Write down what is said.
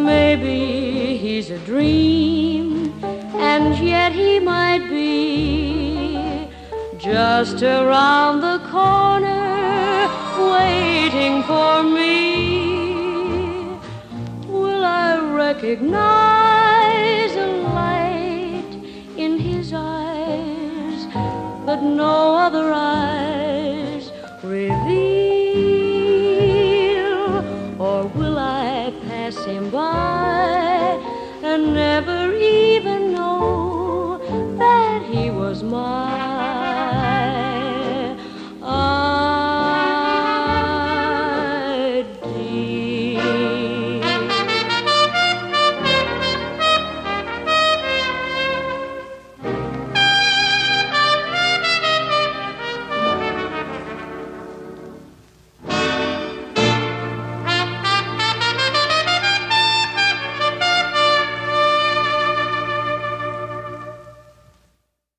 Maybe he's a dream, and yet he might be just around the corner, waiting for me. Will I recognize a light in his eyes that no other eyes reveal?